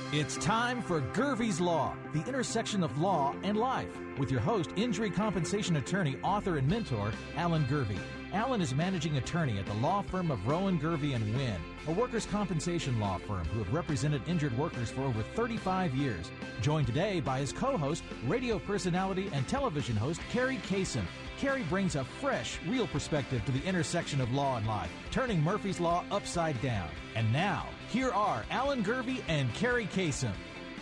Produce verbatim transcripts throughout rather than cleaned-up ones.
It's time for Gervie's Law, the intersection of law and life, with your host, injury compensation attorney, author, and mentor, Alan Gervie. Alan is managing attorney at the law firm of Rowan, Gervie and Wynn, a workers' compensation law firm who have represented injured workers for over thirty-five years. Joined today by his co-host, radio personality, and television host, Carrie Kasem. Carrie brings a fresh, real perspective to the intersection of law and life, turning Murphy's Law upside down. And now, here are Alan Gervie and Carrie Kasem.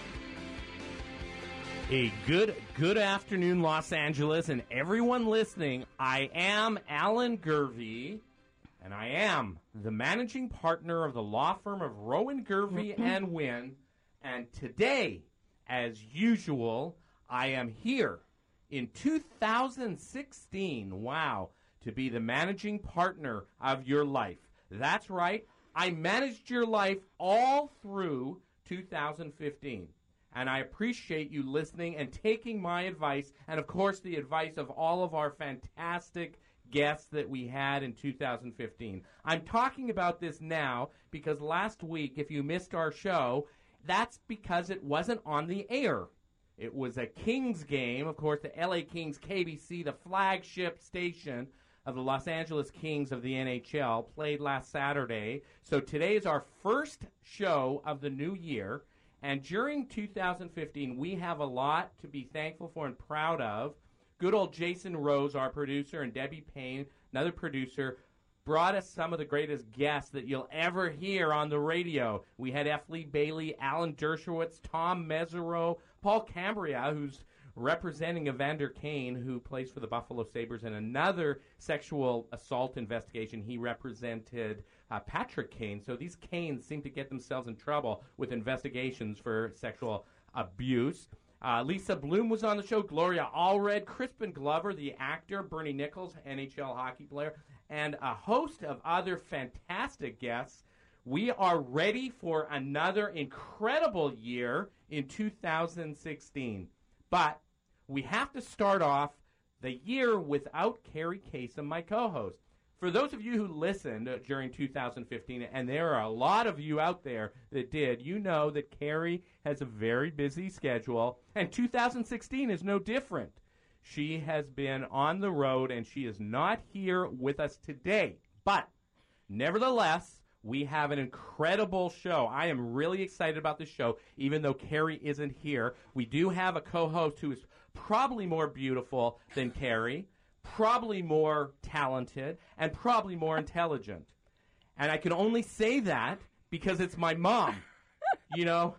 A good, good afternoon, Los Angeles, and everyone listening. I am Alan Gervie, and I am the managing partner of the law firm of Rowan, Gervie and Wynn. And today, as usual, I am here in two thousand sixteen, wow, to be the managing partner of your life. That's right, I managed your life all through two thousand fifteen. And I appreciate you listening and taking my advice, and of course the advice of all of our fantastic guests that we had in two thousand fifteen. I'm talking about this now because last week, if you missed our show, that's because it wasn't on the air. It was a Kings game, of course, the L A Kings K B C, the flagship station of the Los Angeles Kings of the N H L, played last Saturday. So today is our first show of the new year. And during two thousand fifteen, we have a lot to be thankful for and proud of. Good old Jason Rose, our producer, and Debbie Payne, another producer, brought us some of the greatest guests that you'll ever hear on the radio. We had F. Lee Bailey, Alan Dershowitz, Tom Mesereau, Paul Cambria, who's representing Evander Kane, who plays for the Buffalo Sabres, in another sexual assault investigation. He represented uh, Patrick Kane. So these Kanes seem to get themselves in trouble with investigations for sexual abuse. Uh, Lisa Bloom was on the show, Gloria Allred, Crispin Glover, the actor, Bernie Nichols, N H L hockey player, and a host of other fantastic guests. We are ready for another incredible year in two thousand sixteen. But we have to start off the year without Carrie Kasem, my co-host. For those of you who listened during two thousand fifteen, and there are a lot of you out there that did, you know that Carrie has a very busy schedule, and two thousand sixteen is no different. She has been on the road, and she is not here with us today. But, nevertheless, we have an incredible show. I am really excited about this show, even though Carrie isn't here. We do have a co-host who is probably more beautiful than Carrie, probably more talented, and probably more intelligent. And I can only say that because it's my mom. You know,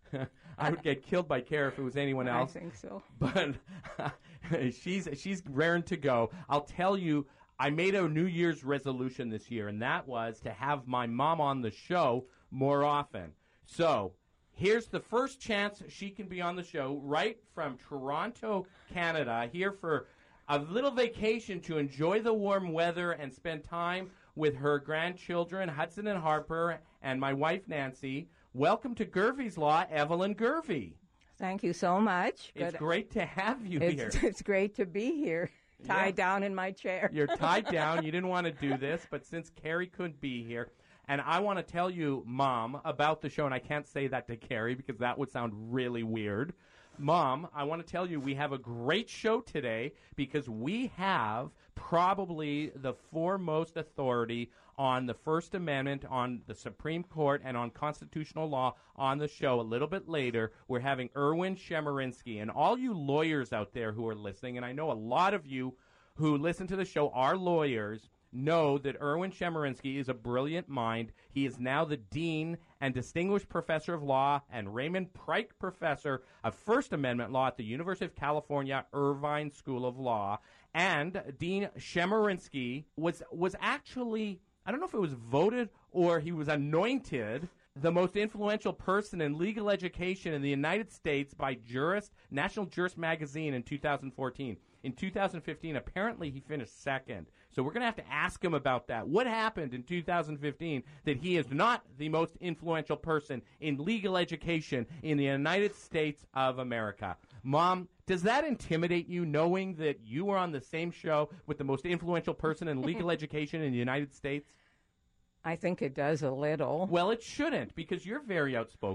I would get killed by Carrie if it was anyone else. I think so. But she's she's raring to go. I'll tell you, I made a New Year's resolution this year, and that was to have my mom on the show more often. So here's the first chance she can be on the show, right from Toronto, Canada, here for a little vacation to enjoy the warm weather and spend time with her grandchildren, Hudson and Harper, and my wife, Nancy. Welcome to Gervie's Law, Evelyn Gervie. Thank you so much. It's Good. great to have you it's, here. It's great to be here, tied Yeah. down in my chair. You're tied down. You didn't want to do this, but since Carrie couldn't be here, and I want to tell you, Mom, about the show, and I can't say that to Carrie because that would sound really weird. Mom, I want to tell you we have a great show today because we have probably the foremost authority on the First Amendment, on the Supreme Court, and on constitutional law on the show a little bit later. We're having Erwin Chemerinsky. And all you lawyers out there who are listening, and I know a lot of you who listen to the show are lawyers, know that Erwin Chemerinsky is a brilliant mind. He is now the Dean and Distinguished Professor of Law and Raymond Pryke Professor of First Amendment Law at the University of California, Irvine School of Law. And Dean Chemerinsky was was actually, I don't know if it was voted or he was anointed the most influential person in legal education in the United States by Jurist, National Jurist Magazine in two thousand fourteen. In two thousand fifteen, apparently he finished second. So we're going to have to ask him about that. What happened in two thousand fifteen that he is not the most influential person in legal education in the United States of America? Mom, does that intimidate you, knowing that you were on the same show with the most influential person in legal education in the United States? I think it does a little. Well, it shouldn't, because you're very outspoken.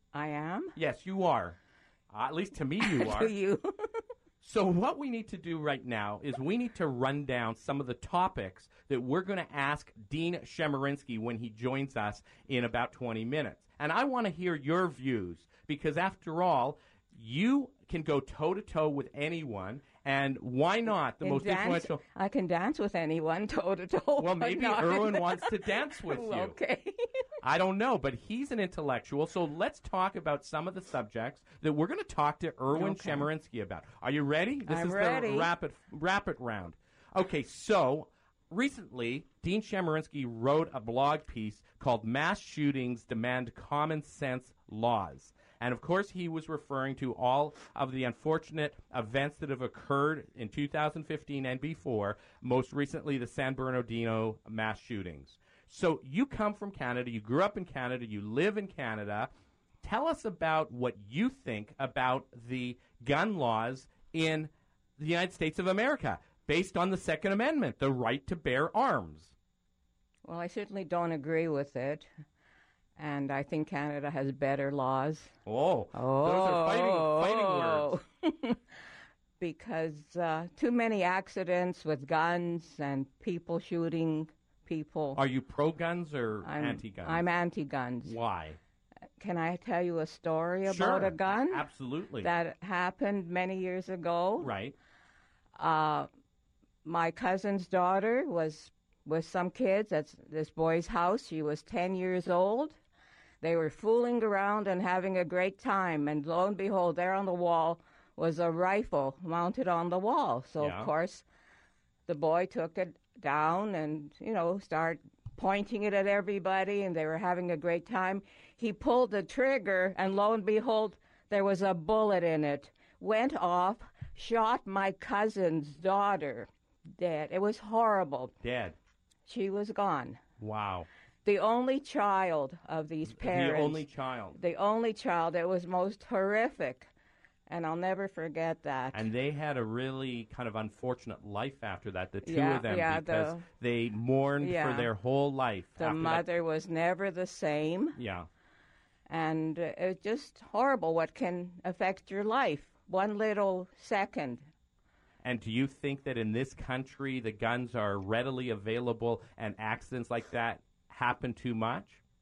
I am? Yes, you are. Uh, at least to me, you are. To you. So what we need to do right now is we need to run down some of the topics that we're going to ask Dean Chemerinsky when he joins us in about twenty minutes. And I want to hear your views because, after all, you can go toe-to-toe with anyone, and why not the And most dance, influential... I can dance with anyone toe-to-toe. Well, but maybe not- Erwin wants to dance with you. Okay. I don't know, but he's an intellectual, so let's talk about some of the subjects that we're going to talk to Erwin Okay. Chemerinsky about. Are you ready? This I'm is ready. the rapid rapid round. Okay, so recently, Dean Chemerinsky wrote a blog piece called Mass Shootings Demand Common Sense Laws. And, of course, he was referring to all of the unfortunate events that have occurred in two thousand fifteen and before, most recently the San Bernardino mass shootings. So you come from Canada, you grew up in Canada, you live in Canada. Tell us about what you think about the gun laws in the United States of America, based on the Second Amendment, the right to bear arms. Well, I certainly don't agree with it. And I think Canada has better laws. Oh, Oh. those are fighting, fighting words. Because uh, too many accidents with guns and people shooting people. Are you pro-guns or I'm, anti-guns? I'm anti-guns. Why? Can I tell you a story Sure. about a gun? Absolutely. That happened many years ago. Right. Uh, my cousin's daughter was with some kids at this boy's house. She was ten years old. They were fooling around and having a great time, and lo and behold, there on the wall was a rifle mounted on the wall. So, Yeah. of course, the boy took it down and, you know, started pointing it at everybody, and they were having a great time. He pulled the trigger, and lo and behold, there was a bullet in it. Went off, shot my cousin's daughter dead. It was horrible. Dead. She was gone. Wow. The only child of these parents. The only child. The only child. It was most horrific. And I'll never forget that. And they had a really kind of unfortunate life after that, the two Yeah, of them, yeah, because the- they mourned Yeah. for their whole life. the after that. mother was never the same. Yeah. And uh, it's just horrible what can affect your life. One little second. And do you think that in this country the guns are readily available and accidents like that happen too much?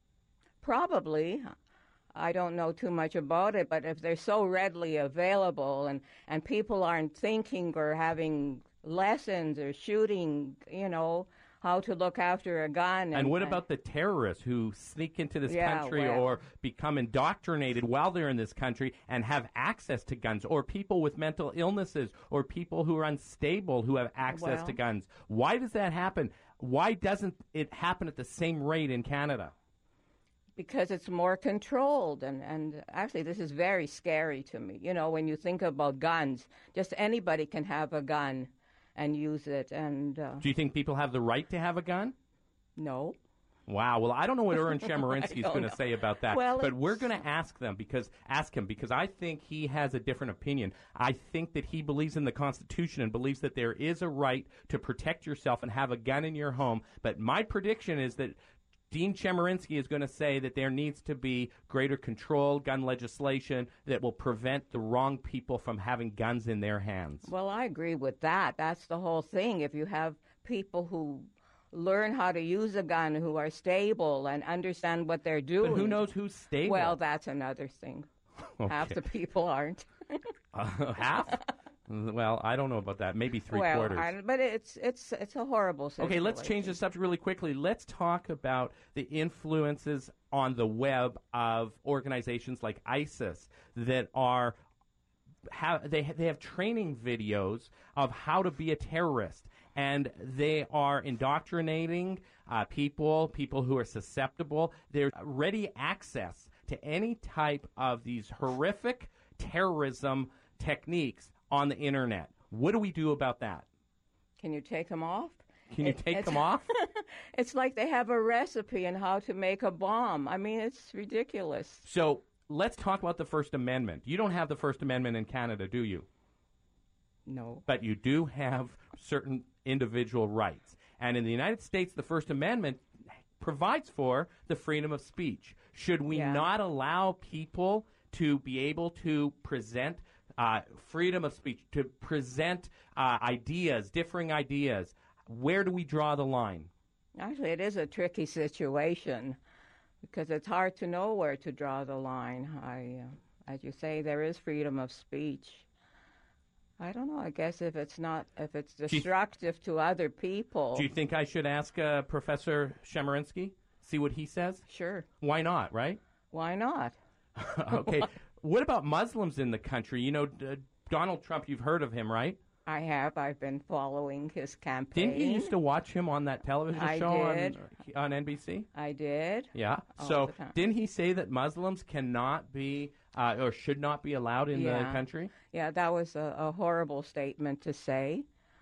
Probably. I don't know too much about it, but if they're so readily available and, and people aren't thinking or having lessons or shooting, you know, how to look after a gun. And, and what about the terrorists who sneak into this Yeah, country well. or become indoctrinated while they're in this country and have access to guns, or people with mental illnesses, or people who are unstable who have access Well. to guns? Why does that happen? Why doesn't it happen at the same rate in Canada? Because it's more controlled. And, and actually, this is very scary to me. You know, when you think about guns, just anybody can have a gun and use it. And uh, Do you think people have the right to have a gun? no. Wow. Well, I don't know what Erwin Chemerinsky is don't going to know. say about that, Well, but we're it's- going to ask them because ask him because I think he has a different opinion. I think that he believes in the Constitution and believes that there is a right to protect yourself and have a gun in your home. But my prediction is that Dean Chemerinsky is going to say that there needs to be greater control, gun legislation that will prevent the wrong people from having guns in their hands. Well, I agree with that. That's the whole thing. If you have people who learn how to use a gun, who are stable and understand what they're doing. But who knows who's stable? Well, that's another thing. Half Okay. the people aren't. Uh, half? Well, I don't know about that. Maybe three well, quarters. I, but it's it's it's a horrible situation. Okay, let's change the subject really quickly. Let's talk about the influences on the web of organizations like ISIS that are have they they have training videos of how to be a terrorist, and they are indoctrinating uh, people, people who are susceptible. There's ready access to any type of these horrific terrorism techniques on the internet. What do we do about that? Can you take them off? Can you It- take it's- them off? It's like they have a recipe on how to make a bomb. I mean, it's ridiculous. So let's talk about the First Amendment. You don't have the First Amendment in Canada, do you? No. But you do have certain individual rights. And in the United States, the First Amendment provides for the freedom of speech. Should we Yeah. not allow people to be able to present uh, freedom of speech, to present uh, ideas, differing ideas? Where do we draw the line? Actually, it is a tricky situation because it's hard to know where to draw the line. I, uh, as you say, there is freedom of speech. I don't know. I guess if it's not, if it's destructive to other people. Do you think I should ask uh, Professor Chemerinsky, see what he says? Sure. Why not, right? Why not? Okay. What about Muslims in the country? You know, D- Donald Trump, you've heard of him, right? I have. I've been following his campaign. Didn't you used to watch him on that television I show did. On, on N B C? I did. Yeah. All So the time. didn't he say that Muslims cannot be uh, or should not be allowed in Yeah. the country? Yeah, that was a, a horrible statement to say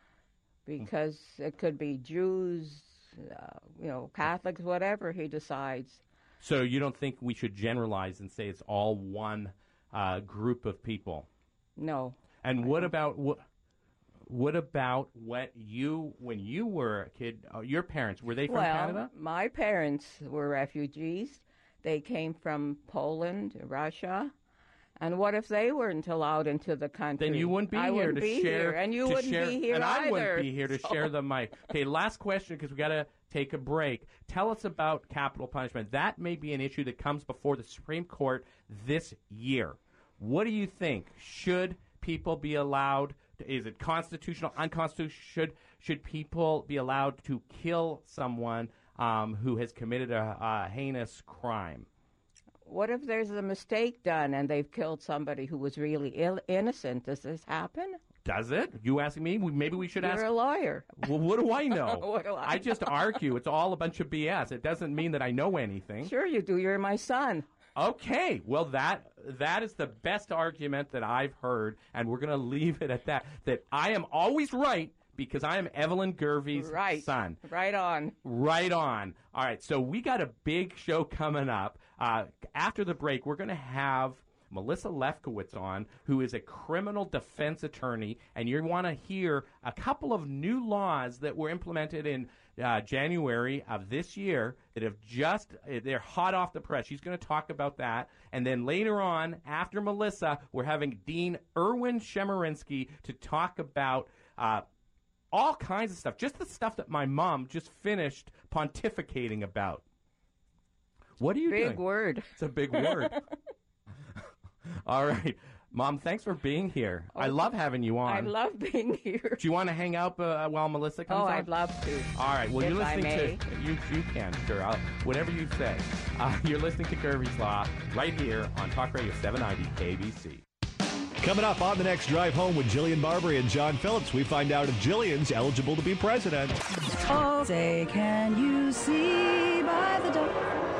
because it could be Jews, uh, you know, Catholics, whatever he decides. So you don't think we should generalize and say it's all one uh, group of people? No. And what about what? What about what you, when you were a kid, uh, your parents, were they from well, Canada? my parents were refugees. They came from Poland, Russia. And what if they weren't allowed into the country? Then you wouldn't be I here wouldn't to be share. here, and you to wouldn't share, be here and either. I wouldn't be here to so. share the mic. Okay, last question because we got to take a break. Tell us about capital punishment. That may be an issue that comes before the Supreme Court this year. What do you think? Should people be allowed? Is it constitutional, unconstitutional? Should should people be allowed to kill someone um, who has committed a, a heinous crime? What if there's a mistake done and they've killed somebody who was really Ill- innocent? Does this happen? Does it? You asking me? We- Maybe we should You're ask. a lawyer. Well, what do I know? What do I just argue. It's all a bunch of B S. It doesn't mean that I know anything. Sure you do. You're my son. Okay, well that that is the best argument that I've heard, and we're going to leave it at that. That I am always right because I am Evelyn Gervie's Right. son. Right on. Right on. All right, so we got a big show coming up. Uh, after the break, we're going to have Melissa Lefkowitz on, who is a criminal defense attorney, and you want to hear a couple of new laws that were implemented in uh, January of this year that have just, they're hot off the press. She's going to talk about that. And then later on, after Melissa, we're having Dean Erwin Chemerinsky to talk about uh, all kinds of stuff, just the stuff that my mom just finished pontificating about. What are you doing? Big word. It's a big word. All right. Mom, thanks for being here. I love having you on. I love being here. Do you want to hang out uh, while Melissa comes Oh, on? I'd love to. All right. Well, If you're I listening may. to you. You can, sure. I'll, whatever you say. Uh, you're listening to Gervie's Law right here on Talk Radio seven ninety K B C. Coming up on the next drive home with Jillian Barbary and John Phillips, we find out if Jillian's eligible to be president. Oh, say, can you see by the door?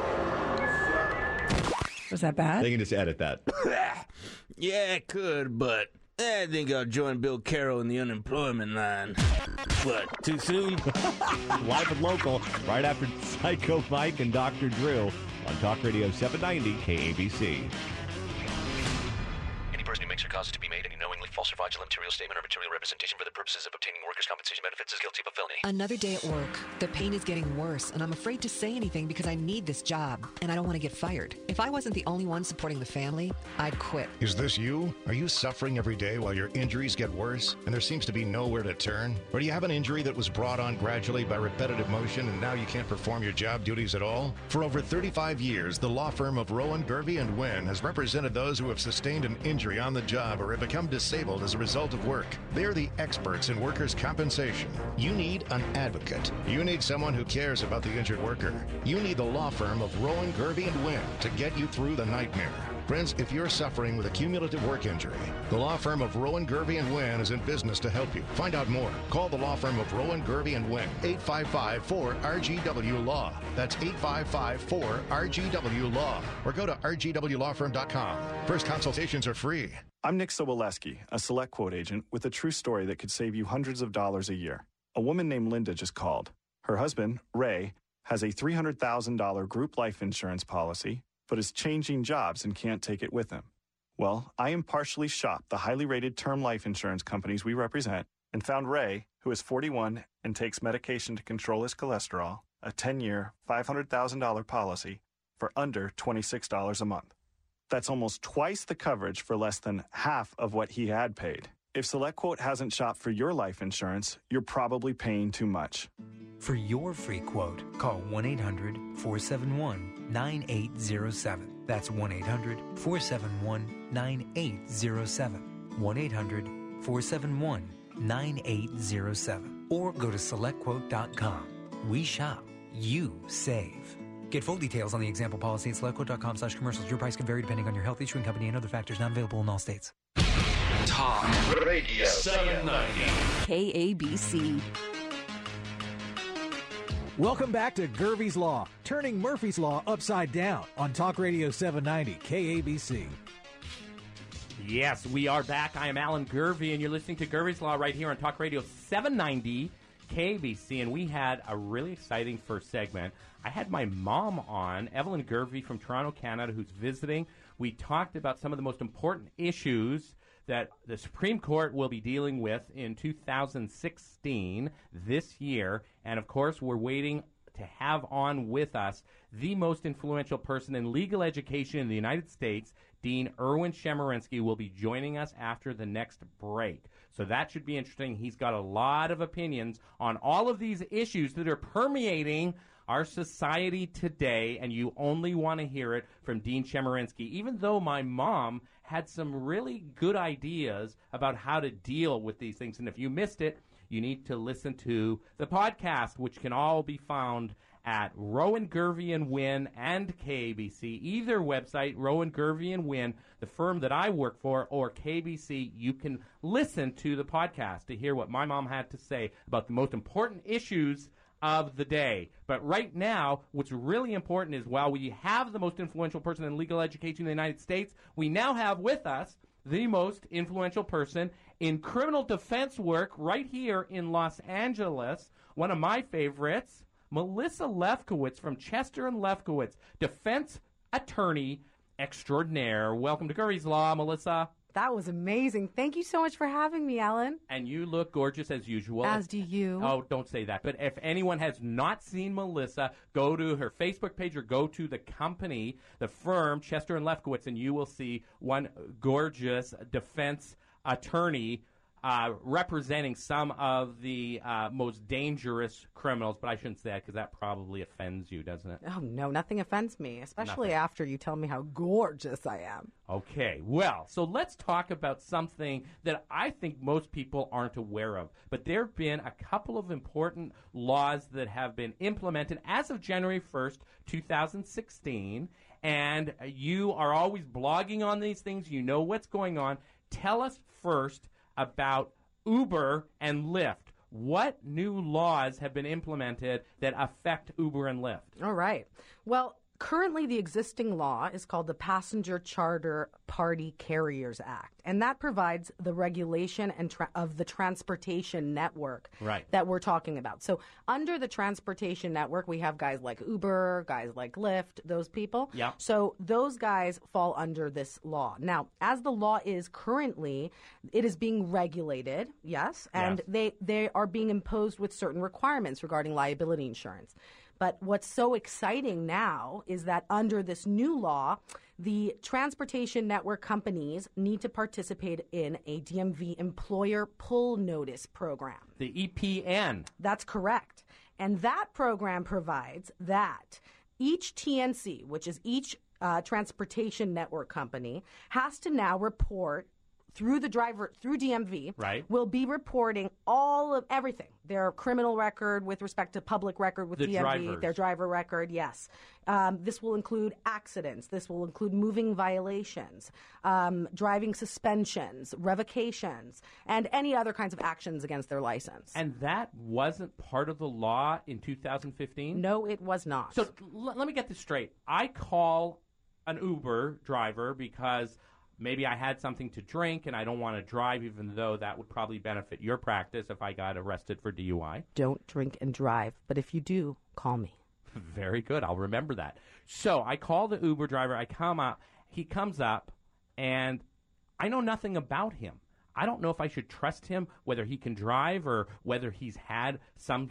Was that bad? They can just edit that. Yeah, I could, but I think I'll join Bill Carroll in the unemployment line. What, too soon? Live and local, right after Psycho Mike and Doctor Drew on Talk Radio seven ninety K A B C. Any person who makes or causes to be made any knowingly false or fraudulent material statement or material representation for the purposes of obtaining workers' compensation benefits is guilty of a felony. Another day at work. The pain is getting worse, and I'm afraid to say anything because I need this job, and I don't want to get fired. If I wasn't the only one supporting the family, I'd quit. Is this you? Are you suffering every day while your injuries get worse and there seems to be nowhere to turn? Or do you have an injury that was brought on gradually by repetitive motion and now you can't perform your job duties at all? For over thirty-five years, the law firm of Rowan, Gervie and Wynn has represented those who have sustained an injury on the job or have become disabled as a result of work. They're the experts in workers' compensation. You need an advocate. You need someone who cares about the injured worker. You need the law firm of Rowan, Gervie and Wynn to get you through the nightmare. Friends, if you're suffering with a cumulative work injury, the law firm of Rowan, Gervie and Wynn is in business to help you. Find out more. Call the law firm of Rowan, Gervie and Wynn, eight five five, four R G W Law. That's eight five five, four R G W Law. Or go to R G W law firm dot com. First consultations are free. I'm Nick Soboleski, a select quote agent with a true story that could save you hundreds of dollars a year. A woman named Linda just called. Her husband, Ray, has a three hundred thousand dollars group life insurance policy, but is changing jobs and can't take it with him. Well, I impartially shopped the highly rated term life insurance companies we represent and found Ray, who is forty-one and takes medication to control his cholesterol, a ten-year, five hundred thousand dollars policy for under twenty-six dollars a month. That's almost twice the coverage for less than half of what he had paid. If SelectQuote hasn't shopped for your life insurance, you're probably paying too much. For your free quote, call one eight hundred, four seven one, nine eight zero seven. That's one eight hundred, four seven one, nine eight zero seven. one eight hundred, four seven one, nine eight zero seven. Or go to select quote dot com. We shop. You save. Get full details on the example policy at select quote dot com slash commercials. Your price can vary depending on your health, issuing company, and other factors not available in all states. Talk Radio seven ninety. K A B C. Welcome back to Gervie's Law, turning Murphy's Law upside down on Talk Radio seven ninety K A B C. Yes, we are back. I am Alan Gervie, and you're listening to Gervie's Law right here on Talk Radio seven ninety K A B C, and we had a really exciting first segment. I had my mom on, Evelyn Gervie from Toronto, Canada, who's visiting. We talked about some of the most important issues that the Supreme Court will be dealing with in two thousand sixteen, this year. And, of course, we're waiting to have on with us the most influential person in legal education in the United States. Dean Erwin Chemerinsky will be joining us after the next break. So that should be interesting. He's got a lot of opinions on all of these issues that are permeating our society today, and you only want to hear it from Dean Chemerinsky, even though my mom had some really good ideas about how to deal with these things. And if you missed it, you need to listen to the podcast, which can all be found at Rowan Gervie and Wynn and K A B C. Either website, Rowan Gervie and Wynn, the firm that I work for, or K B C, you can listen to the podcast to hear what my mom had to say about the most important issues of the day. But right now, what's really important is while we have the most influential person in legal education in the United States, we now have with us the most influential person in criminal defense work right here in Los Angeles. One of my favorites, Melissa Lefkowitz from Chester and Lefkowitz, defense attorney extraordinaire. Welcome to Gervie's Law, Melissa. That was amazing. Thank you so much for having me, Alan. And you look gorgeous as usual. As do you. Oh, don't say that. But if anyone has not seen Melissa, go to her Facebook page or go to the company, the firm, Chester and Lefkowitz, and you will see one gorgeous defense attorney uh, representing some of the uh, most dangerous criminals. But I shouldn't say that because that probably offends you, doesn't it? Oh, no, nothing offends me, especially Nothing. after you tell me how gorgeous I am. Okay, well, so let's talk about something that I think most people aren't aware of. But there have been a couple of important laws that have been implemented as of January first, two thousand sixteen. And you are always blogging on these things. You know what's going on. Tell us first about Uber and Lyft. What new laws have been implemented that affect Uber and Lyft? All right. Well, currently the existing law is called the Passenger Charter Party Carriers Act, and that provides the regulation and tra- of the transportation network right. that we're talking about. So under the transportation network, we have guys like Uber, guys like Lyft, those people. Yeah. So those guys fall under this law. Now, as the law is currently, it is being regulated, yes, and Yes. they they are being imposed with certain requirements regarding liability insurance. But what's so exciting now is that under this new law, the transportation network companies need to participate in a D M V employer pull notice program. The E P N. That's correct. And that program provides that each T N C, which is each uh, transportation network company, has to now report through the driver, through D M V, right. will be reporting all of everything. Their criminal record with respect to public record with the D M V, drivers. their driver record, yes. Um, this will include accidents. This will include moving violations, um, driving suspensions, revocations, and any other kinds of actions against their license. And that wasn't part of the law in two thousand fifteen? No, it was not. So l- let me get this straight. I call an Uber driver because maybe I had something to drink and I don't want to drive, even though that would probably benefit your practice if I got arrested for D U I. Don't drink and drive, but if you do, call me. Very good. I'll remember that. So I call the Uber driver. I come up. He comes up, and I know nothing about him. I don't know if I should trust him, whether he can drive or whether he's had some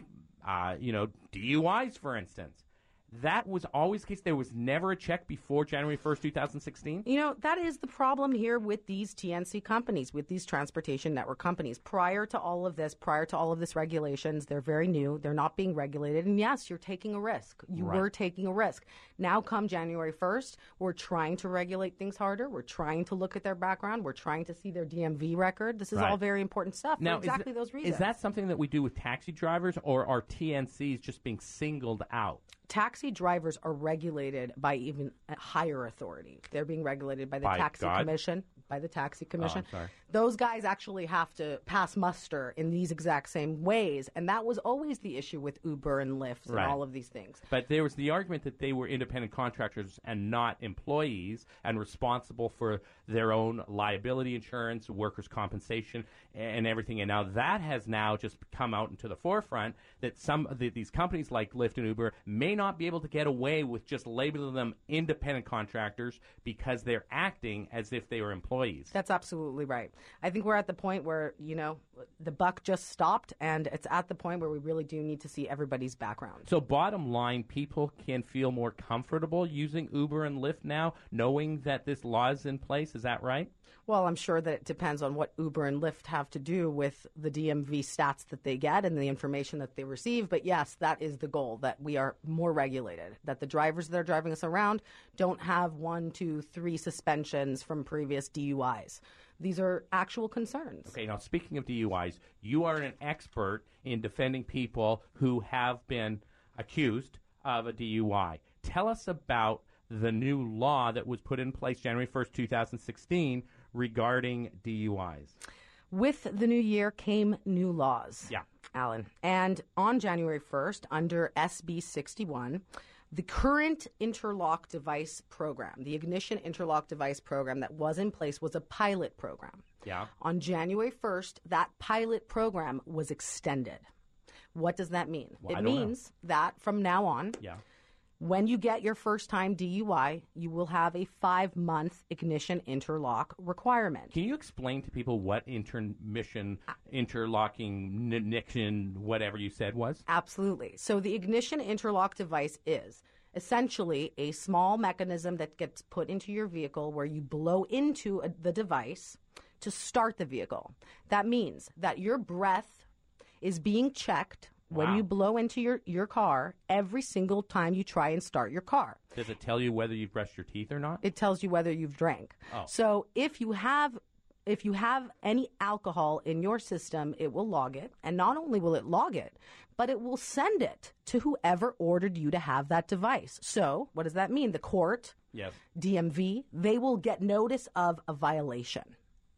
uh, you know, D U Is, for instance. That was always the case. There was never a check before January first, two thousand sixteen? You know, that is the problem here with these T N C companies, with these transportation network companies. Prior to all of this, prior to all of this regulations, they're very new. They're not being regulated. And yes, you're taking a risk. You Right. were taking a risk. Now come January first, we're trying to regulate things harder. We're trying to look at their background. We're trying to see their D M V record. This is Right. all very important stuff Now, for exactly is, th- those reasons. is that something that we do with taxi drivers, or are T N Cs just being singled out? Taxi drivers are regulated by even a higher authority. They're being regulated by the By taxi God? commission, by the taxi commission. Oh, I'm sorry. Those guys actually have to pass muster in these exact same ways, and that was always the issue with Uber and Lyft and Right. all of these things. But there was the argument that they were independent contractors and not employees and responsible for their own liability insurance, workers' compensation, and everything. And now that has now just come out into the forefront that some of the, these companies like Lyft and Uber may not be able to get away with just labeling them independent contractors because they're acting as if they were employees. That's absolutely right. I think we're at the point where, you know, the buck just stopped, and it's at the point where we really do need to see everybody's background. So bottom line, people can feel more comfortable using Uber and Lyft now, knowing that this law is in place. Is that right? Well, I'm sure that it depends on what Uber and Lyft have to do with the D M V stats that they get and the information that they receive. But yes, that is the goal, that we are more regulated, that the drivers that are driving us around don't have one, two, three suspensions from previous D U Is. These are actual concerns. Okay, now speaking of D U Is, you are an expert in defending people who have been accused of a D U I. Tell us about the new law that was put in place January first, two thousand sixteen regarding D U Is. With the new year came new laws. Yeah. Alan. And on January first, under S B sixty-one, the current interlock device program, the ignition interlock device program that was in place, was a pilot program. Yeah. On January first, that pilot program was extended. What does that mean? Well, I it don't know. means that from now on, Yeah. when you get your first time D U I, you will have a five month ignition interlock requirement. Can you explain to people what intermission, interlocking, ignition, whatever you said was? Absolutely. So the ignition interlock device is essentially a small mechanism that gets put into your vehicle where you blow into a, the device to start the vehicle. That means that your breath is being checked when Wow. you blow into your, your car every single time you try and start your car. Does it tell you whether you've brushed your teeth or not? It tells you whether you've drank. Oh. So if you have if you have any alcohol in your system, it will log it. And not only will it log it, but it will send it to whoever ordered you to have that device. So what does that mean? The court, Yes. D M V, they will get notice of a violation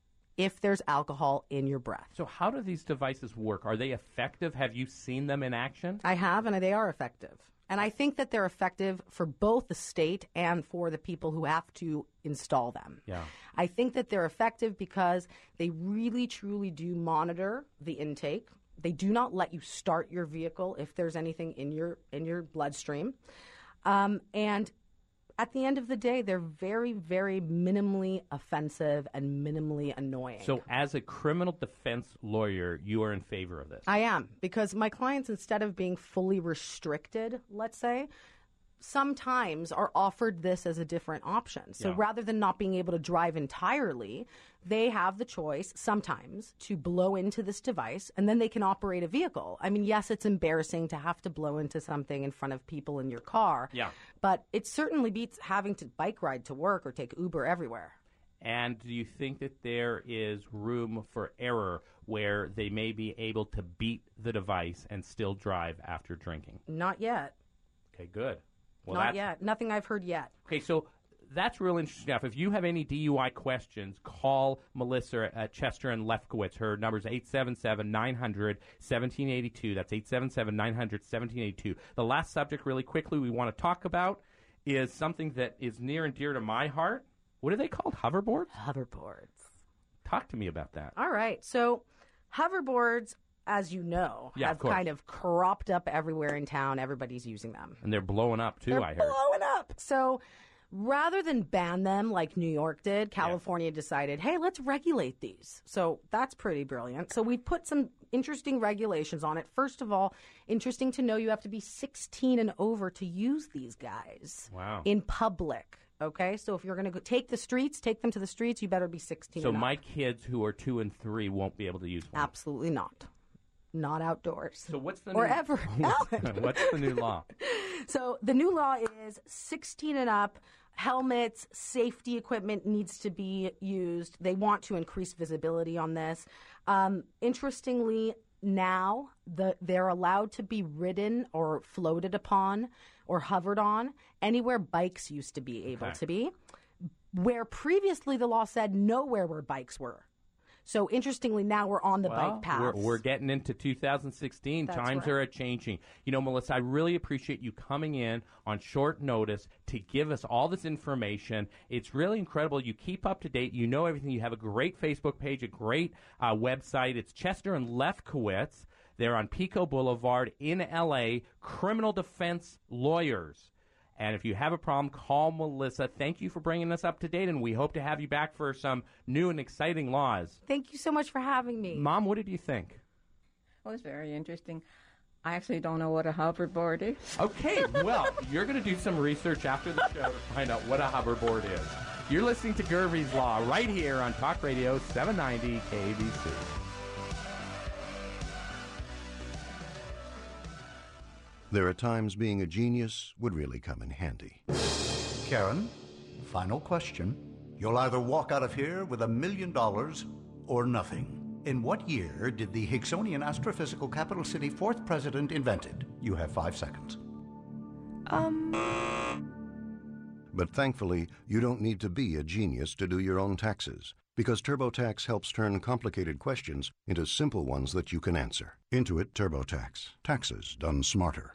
if there's alcohol in your breath. So how do these devices work? Are they effective? Have you seen them in action? I have, and they are effective. And I think that they're effective for both the state and for the people who have to install them. Yeah. I think that they're effective because they really, truly do monitor the intake. They do not let you start your vehicle if there's anything in your in your bloodstream. Um, and at the end of the day, they're very, very minimally offensive and minimally annoying. So as a criminal defense lawyer, you are in favor of this? I am, because my clients, instead of being fully restricted, let's say, sometimes are offered this as a different option. So Yeah. rather than not being able to drive entirely, they have the choice sometimes to blow into this device and then they can operate a vehicle. I mean, yes, it's embarrassing to have to blow into something in front of people in your car, Yeah. but it certainly beats having to bike ride to work or take Uber everywhere. And do you think that there is room for error where they may be able to beat the device and still drive after drinking? Not yet. Okay, good. Well, Not that's- yet. Nothing I've heard yet. Okay, so that's real interesting stuff. If you have any D U I questions, call Melissa at Chester and Lefkowitz. Her number is eight seven seven, nine hundred, seventeen eighty-two. That's eight seven seven, nine hundred, seventeen eighty-two. The last subject, really quickly, we want to talk about is something that is near and dear to my heart. What are they called? Hoverboards? Hoverboards. Talk to me about that. All right. So hoverboards, as you know, Yeah, of have course. kind of cropped up everywhere in town. Everybody's using them. And they're blowing up, too, They're I heard. blowing up. So rather than ban them like New York did, California decided, hey, let's regulate these. So that's pretty brilliant. So we put some interesting regulations on it. First of all, interesting to know you have to be sixteen and over to use these guys. Wow. In public. Okay, so if you're going to take the streets, take them to the streets, you better be sixteen. So and my up. kids who are two and three won't be able to use one? Absolutely not. Not outdoors. So what's the or new... ever. What's the new law? So the new law is sixteen and up. Helmets, safety equipment needs to be used. They want to increase visibility on this. Um, interestingly, now the, they're allowed to be ridden or floated upon or hovered on anywhere bikes used to be able Okay. to be, where previously the law said nowhere where bikes were. So interestingly, now we're on the well, bike path. We're, we're getting into two thousand sixteen. That's Times right. are a-changing. You know, Melissa, I really appreciate you coming in on short notice to give us all this information. It's really incredible. You keep up to date. You know everything. You have a great Facebook page, a great uh, website. It's Chester and Lefkowitz. They're on Pico Boulevard in L A, criminal defense lawyers. And if you have a problem, call Melissa. Thank you for bringing us up to date, and we hope to have you back for some new and exciting laws. Thank you so much for having me. Mom, what did you think? It was very interesting. I actually don't know what a hoverboard is. Okay, well, you're going to do some research after the show to find out what a hoverboard is. You're listening to Gervie's Law right here on Talk Radio seven ninety K A B C. There are times being a genius would really come in handy. Karen, final question. You'll either walk out of here with a million dollars or nothing. In what year did the Hicksonian astrophysical capital city fourth president invented? You have five seconds. Um. But thankfully, you don't need to be a genius to do your own taxes, because TurboTax helps turn complicated questions into simple ones that you can answer. Intuit TurboTax. Taxes done smarter.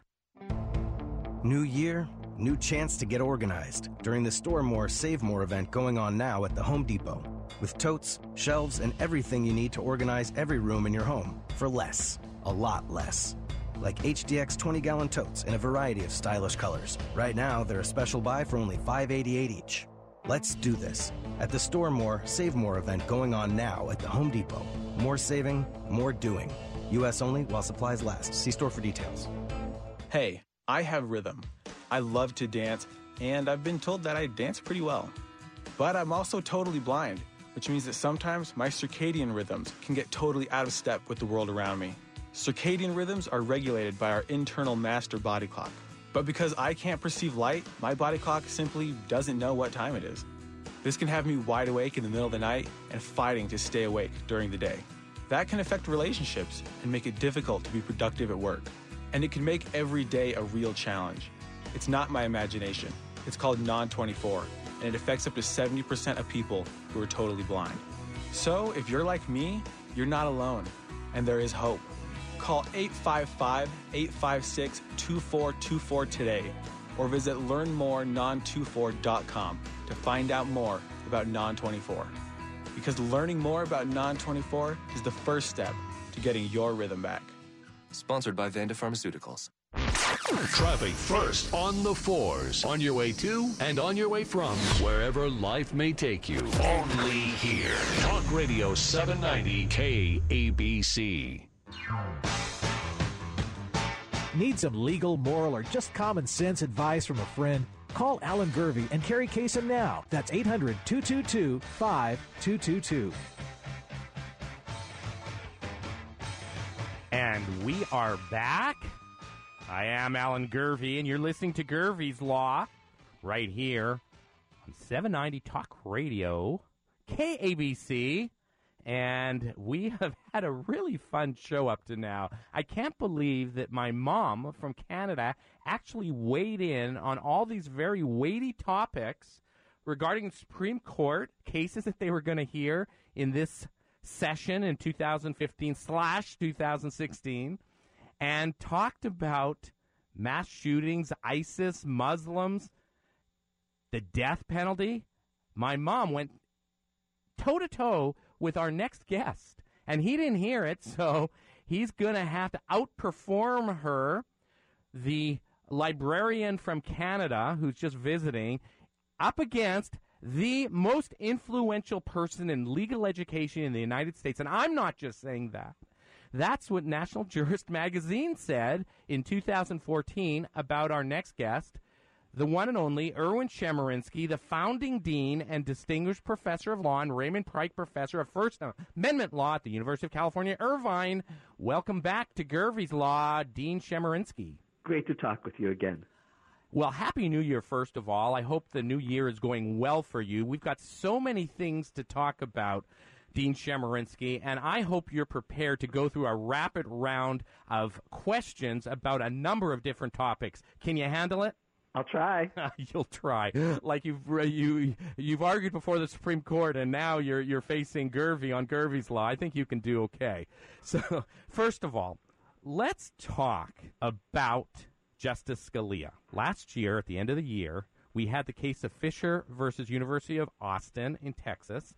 New year, new chance to get organized during the Store More, Save More event going on now at the Home Depot. With totes, shelves, and everything you need to organize every room in your home for less, a lot less. Like H D X twenty-gallon totes in a variety of stylish colors. Right now, they're a special buy for only five dollars and eighty-eight cents each. Let's do this at the Store More, Save More event going on now at the Home Depot. More saving, more doing. U S only while supplies last. See store for details. Hey, I have rhythm. I love to dance, and I've been told that I dance pretty well. But I'm also totally blind, which means that sometimes my circadian rhythms can get totally out of step with the world around me. Circadian rhythms are regulated by our internal master body clock. But because I can't perceive light, my body clock simply doesn't know what time it is. This can have me wide awake in the middle of the night and fighting to stay awake during the day. That can affect relationships and make it difficult to be productive at work. And it can make every day a real challenge. It's not my imagination. It's called non twenty-four, and it affects up to seventy percent of people who are totally blind. So if you're like me, you're not alone, and there is hope. Call eight five five, eight five six, two four two four today, or visit learn more non twenty-four dot com to find out more about non twenty-four. Because learning more about non twenty-four is the first step to getting your rhythm back. Sponsored by Vanda Pharmaceuticals. Traffic first on the fours. On your way to and on your way from wherever life may take you. Only here. Talk Radio seven ninety K A B C. Need some legal, moral, or just common sense advice from a friend? Call Alan Gervie and Carrie Kasem now. That's eight hundred, two two two, five two two two. And we are back. I am Alan Gervie, and you're listening to Gervie's Law right here on seven ninety Talk Radio, K A B C. And we have had a really fun show up to now. I can't believe that my mom from Canada actually weighed in on all these very weighty topics regarding the Supreme Court cases that they were going to hear in this session in two thousand fifteen slash two thousand sixteen, and talked about mass shootings, ISIS, Muslims, the death penalty. My mom went toe-to-toe with our next guest, and he didn't hear it, so he's going to have to outperform her, the librarian from Canada who's just visiting, up against the most influential person in legal education in the United States. And I'm not just saying that. That's what National Jurist magazine said in two thousand fourteen about our next guest, the one and only Erwin Chemerinsky, the founding dean and distinguished professor of law and Raymond Pike professor of First Amendment law at the University of California, Irvine. Welcome back to Gervie's Law, Dean Chemerinsky. Great to talk with you again. Well, Happy New Year, first of all. I hope the new year is going well for you. We've got so many things to talk about, Dean Chemerinsky, and I hope you're prepared to go through a rapid round of questions about a number of different topics. Can you handle it? I'll try. You'll try. Like you've you you've argued before the Supreme Court, and now you're you're facing Gervie on Gervie's Law. I think you can do okay. So, first of all, let's talk about Justice Scalia. Last year, at the end of the year, we had the case of Fisher versus University of Austin in Texas,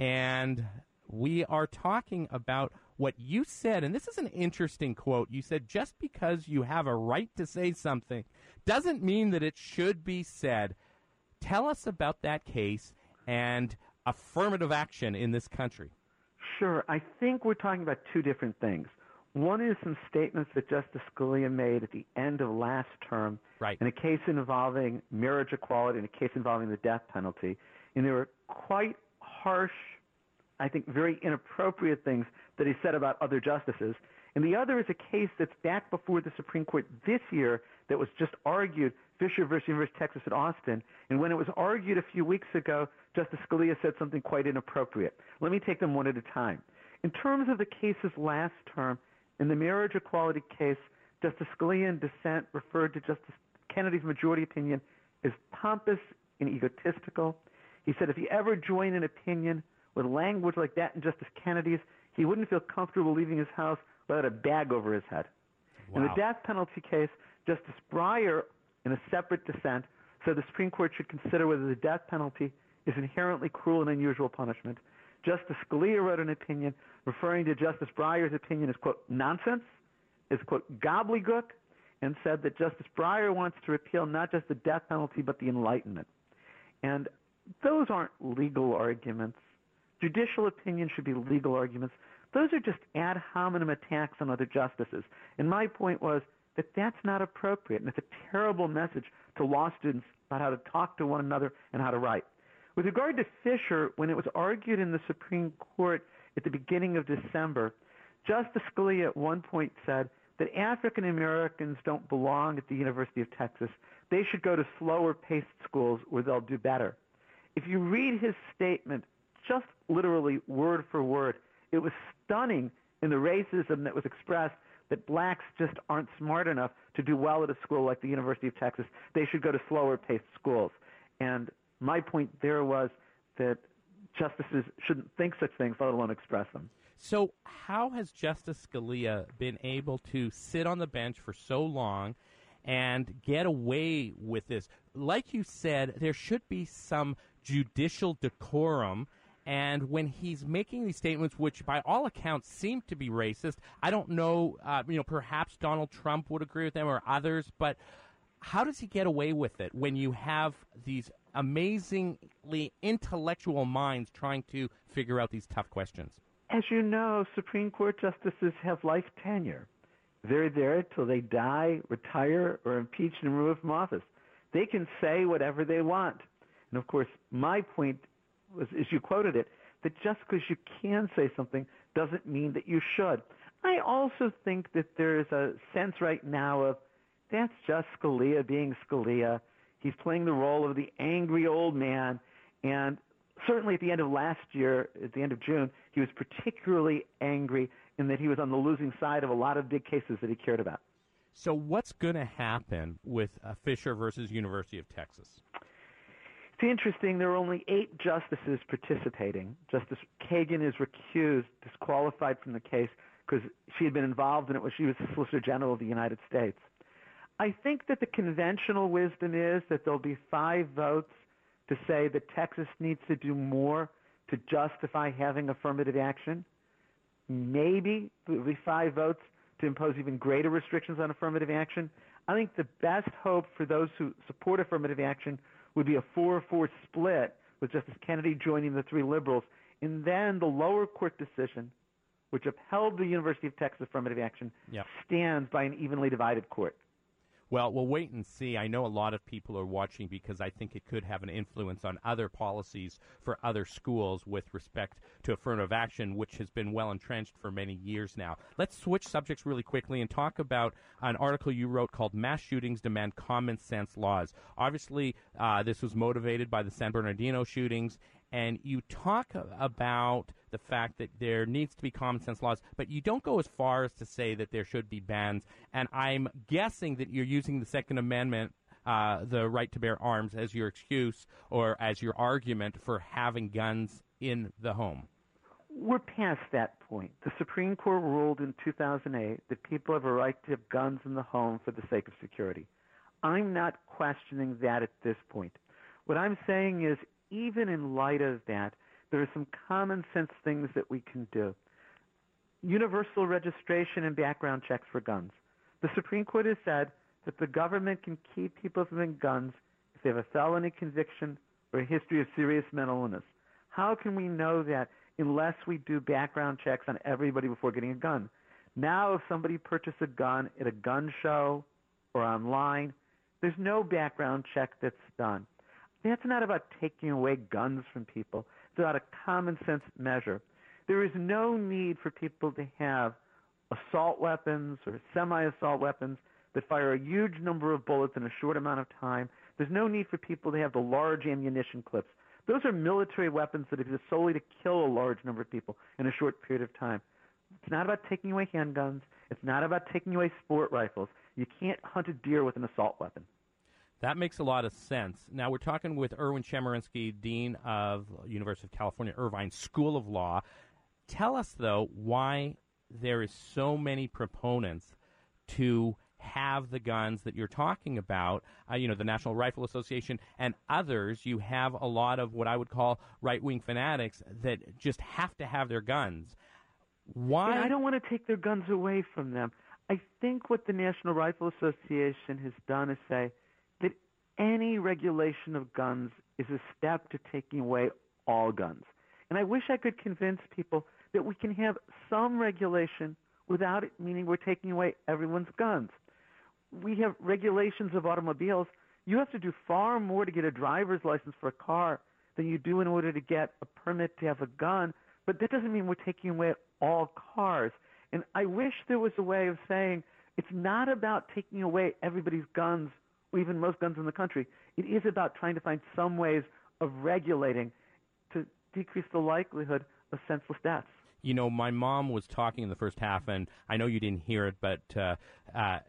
and we are talking about what you said, and this is an interesting quote. You said, just because you have a right to say something doesn't mean that it should be said. Tell us about that case and affirmative action in this country. Sure. I think we're talking about two different things. One is some statements that Justice Scalia made at the end of last term right. in a case involving marriage equality and a case involving the death penalty. And they were quite harsh, I think very inappropriate things that he said about other justices. And the other is a case that's back before the Supreme Court this year that was just argued, Fisher versus University of Texas at Austin. And when it was argued a few weeks ago, Justice Scalia said something quite inappropriate. Let me take them one at a time. In terms of the cases last term, in the marriage equality case, Justice Scalia in dissent referred to Justice Kennedy's majority opinion as pompous and egotistical. He said if he ever joined an opinion with language like that in Justice Kennedy's, he wouldn't feel comfortable leaving his house without a bag over his head. Wow. In the death penalty case, Justice Breyer, in a separate dissent, said the Supreme Court should consider whether the death penalty is inherently cruel and unusual punishment. Justice Scalia wrote an opinion referring to Justice Breyer's opinion as, quote, nonsense, as, quote, gobbledygook, and said that Justice Breyer wants to repeal not just the death penalty but the Enlightenment. And those aren't legal arguments. Judicial opinions should be legal arguments. Those are just ad hominem attacks on other justices. And my point was that that's not appropriate, and it's a terrible message to law students about how to talk to one another and how to write. With regard to Fisher, when it was argued in the Supreme Court at the beginning of December, Justice Scalia at one point said that African Americans don't belong at the University of Texas. They should go to slower-paced schools where they'll do better. If you read his statement, just literally word for word, it was stunning in the racism that was expressed that blacks just aren't smart enough to do well at a school like the University of Texas. They should go to slower-paced schools. And my point there was that justices shouldn't think such things, let alone express them. So how has Justice Scalia been able to sit on the bench for so long and get away with this? Like you said, there should be some judicial decorum. And when he's making these statements, which by all accounts seem to be racist, I don't know, uh, you know, perhaps Donald Trump would agree with them or others, but how does he get away with it when you have these amazingly intellectual minds trying to figure out these tough questions? As you know, Supreme Court justices have life tenure. They're there till they die, retire, or impeached and removed from office. They can say whatever they want. And, of course, my point was, as you quoted it, that just because you can say something doesn't mean that you should. I also think that there's a sense right now of that's just Scalia being Scalia. He's playing the role of the angry old man. And certainly at the end of last year, at the end of June, he was particularly angry in that he was on the losing side of a lot of big cases that he cared about. So what's going to happen with uh, Fisher versus University of Texas? It's interesting. There are only eight justices participating. Justice Kagan is recused, disqualified from the case because she had been involved in it when she was the Solicitor General of the United States. I think that the conventional wisdom is that there'll be five votes to say that Texas needs to do more to justify having affirmative action. Maybe there'll be five votes to impose even greater restrictions on affirmative action. I think the best hope for those who support affirmative action would be a four four split with Justice Kennedy joining the three liberals, and then the lower court decision which upheld the University of Texas affirmative action, Yep. stands by an evenly divided court. Well, we'll wait and see. I know a lot of people are watching because I think it could have an influence on other policies for other schools with respect to affirmative action, which has been well entrenched for many years now. Let's switch subjects really quickly and talk about an article you wrote called Mass Shootings Demand Common Sense Laws. Obviously, uh, this was motivated by the San Bernardino shootings, and you talk about the fact that there needs to be common sense laws, but you don't go as far as to say that there should be bans. And I'm guessing that you're using the Second Amendment, uh, the right to bear arms, as your excuse or as your argument for having guns in the home. We're past that point. The Supreme Court ruled in two thousand eight that people have a right to have guns in the home for the sake of security. I'm not questioning that at this point. What I'm saying is, even in light of that, there are some common sense things that we can do. Universal registration and background checks for guns. The Supreme Court has said that the government can keep people from having guns if they have a felony conviction or a history of serious mental illness. How can we know that unless we do background checks on everybody before getting a gun? Now, if somebody purchases a gun at a gun show or online, there's no background check that's done. That's not about taking away guns from people. It's about a common sense measure. There is no need for people to have assault weapons or semi-assault weapons that fire a huge number of bullets in a short amount of time. There's no need for people to have the large ammunition clips. Those are military weapons that exist solely to kill a large number of people in a short period of time. It's not about taking away handguns. It's not about taking away sport rifles. You can't hunt a deer with an assault weapon. That makes a lot of sense. Now, we're talking with Erwin Chemerinsky, Dean of University of California, Irvine School of Law. Tell us, though, why there is so many proponents to have the guns that you're talking about, uh, you know, the National Rifle Association and others. You have a lot of what I would call right-wing fanatics that just have to have their guns. Why? And I don't want to take their guns away from them. I think what the National Rifle Association has done is say that any regulation of guns is a step to taking away all guns. And I wish I could convince people that we can have some regulation without it meaning we're taking away everyone's guns. We have regulations of automobiles. You have to do far more to get a driver's license for a car than you do in order to get a permit to have a gun. But that doesn't mean we're taking away all cars. And I wish there was a way of saying it's not about taking away everybody's guns, or even most guns in the country. It is about trying to find some ways of regulating to decrease the likelihood of senseless deaths. You know, my mom was talking in the first half, and I know you didn't hear it, but uh, uh,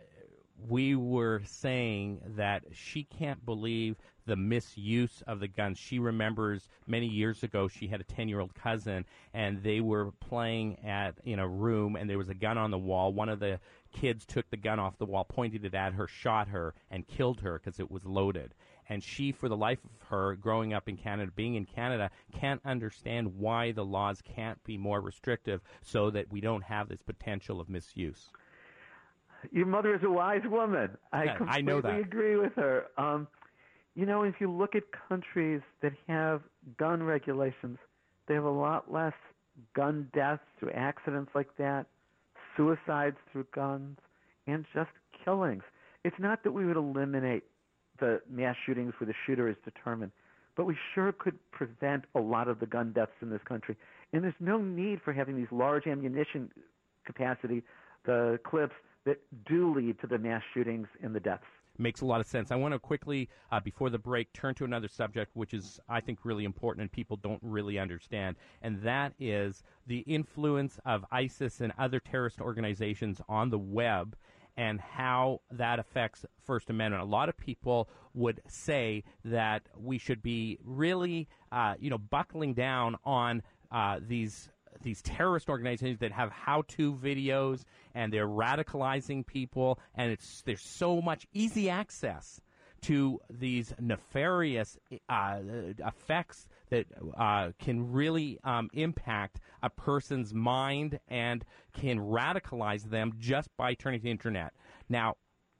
we were saying that she can't believe the misuse of the guns. She remembers many years ago she had a ten-year-old cousin, and they were playing at in a room, and there was a gun on the wall. One of the kids took the gun off the wall, pointed it at her, shot her, and killed her because it was loaded. And she, for the life of her, growing up in Canada, being in Canada, can't understand why the laws can't be more restrictive so that we don't have this potential of misuse. Your mother is a wise woman. I Yeah, completely I know that. agree with her. Um, you know, if you look at countries that have gun regulations, they have a lot less gun deaths through accidents like that, suicides through guns, and just killings. It's not that we would eliminate the mass shootings where the shooter is determined, but we sure could prevent a lot of the gun deaths in this country. And there's no need for having these large ammunition capacity, the clips that do lead to the mass shootings and the deaths. Makes a lot of sense. I want to quickly, uh, before the break, turn to another subject which is, I think, really important and people don't really understand, and that is the influence of ISIS and other terrorist organizations on the web and how that affects First Amendment. A lot of people would say that we should be really, uh, you know, buckling down on uh, these these terrorist organizations that have how-to videos and they're radicalizing people, and it's there's so much easy access to these nefarious uh, effects that uh, can really um, impact a person's mind and can radicalize them just by turning to the internet. Now,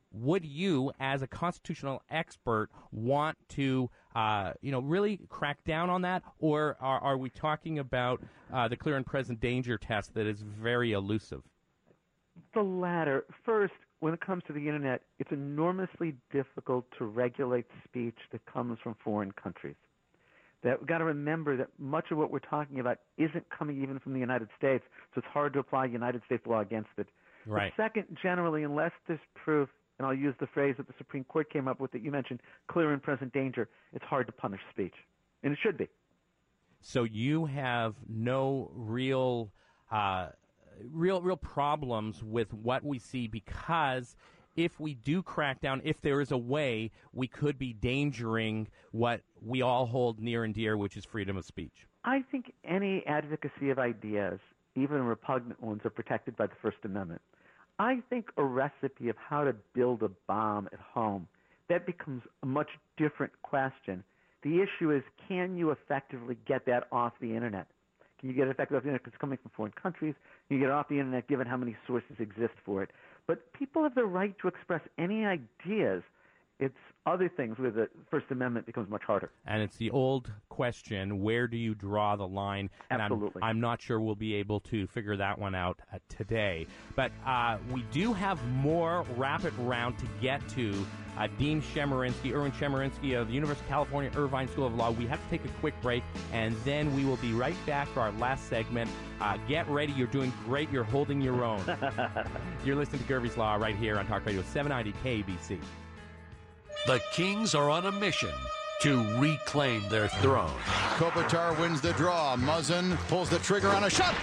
would you, as a constitutional expert, want to, uh, you know, really crack down on that, or are, are we talking about uh, the clear and present danger test that is very elusive? The latter. First, when it comes to the Internet, it's enormously difficult to regulate speech that comes from foreign countries. That we've got to remember that much of what we're talking about isn't coming even from the United States, so it's hard to apply United States law against it. Right. But second, generally, unless there's proof, and I'll use the phrase that the Supreme Court came up with that you mentioned, clear and present danger, it's hard to punish speech. And it should be. So you have no real, uh, real, real problems with what we see, because if we do crack down, if there is a way, we could be endangering what we all hold near and dear, which is freedom of speech. I think any advocacy of ideas, even repugnant ones, are protected by the First Amendment. I think a recipe of how to build a bomb at home, that becomes a much different question. The issue is, can you effectively get that off the Internet? Can you get it effectively off the Internet because it's coming from foreign countries? Can you get it off the Internet given how many sources exist for it? But people have the right to express any ideas. It's other things where the First Amendment becomes much harder. And it's the old question, where do you draw the line? And Absolutely. I'm, I'm not sure we'll be able to figure that one out uh, today. But uh, we do have more rapid round to get to. Uh, Dean Chemerinsky, Erwin Chemerinsky of the University of California, Irvine School of Law. We have to take a quick break, and then we will be right back for our last segment. Uh, get ready. You're doing great. You're holding your own. You're listening to Gervie's Law right here on Talk Radio seven ninety K A B C. The Kings are on a mission to reclaim their throne. Kopitar wins the draw. Muzzin pulls the trigger on a shot.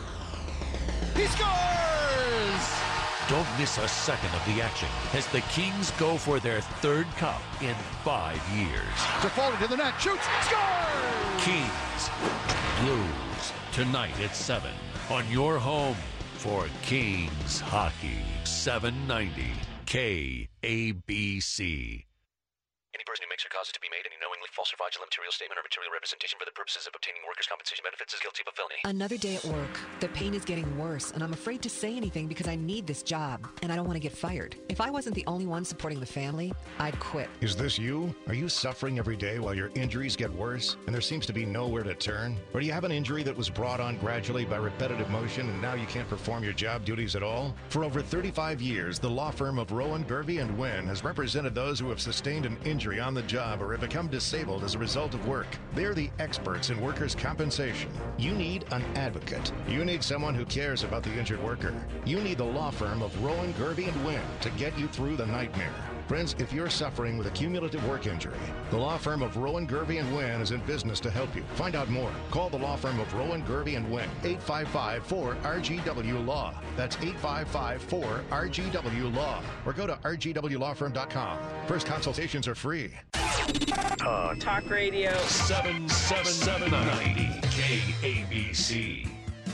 He scores! Don't miss a second of the action as the Kings go for their third cup in five years. Toffoli to the net, shoots, scores! Kings, Blues, tonight at seven on your home for Kings Hockey, seven ninety K A B C. Any person who makes or causes to be made any knowingly false or fraudulent material statement or material representation for the purposes of obtaining workers' compensation benefits is guilty of a felony. Another day at work. The pain is getting worse, and I'm afraid to say anything because I need this job, and I don't want to get fired. If I wasn't the only one supporting the family, I'd quit. Is this you? Are you suffering every day while your injuries get worse and there seems to be nowhere to turn? Or do you have an injury that was brought on gradually by repetitive motion and now you can't perform your job duties at all? For over thirty-five years, the law firm of Rowan, Gervie and Wynn has represented those who have sustained an injury on the job or have become disabled as a result of work. They're the experts in workers' compensation. You need an advocate. You need someone who cares about the injured worker. You need the law firm of Rowan, Gervie and Wynn to get you through the nightmare. Friends, if you're suffering with a cumulative work injury, the law firm of Rowan, Gervie and Wynn is in business to help you. Find out more. Call the law firm of Rowan, Gervie and Wynn, eight five five, four R G W Law. That's eight five five, four R G W Law. Or go to R G W law firm dot com. First consultations are free. Uh, Talk Radio seven seven ninety K A B C.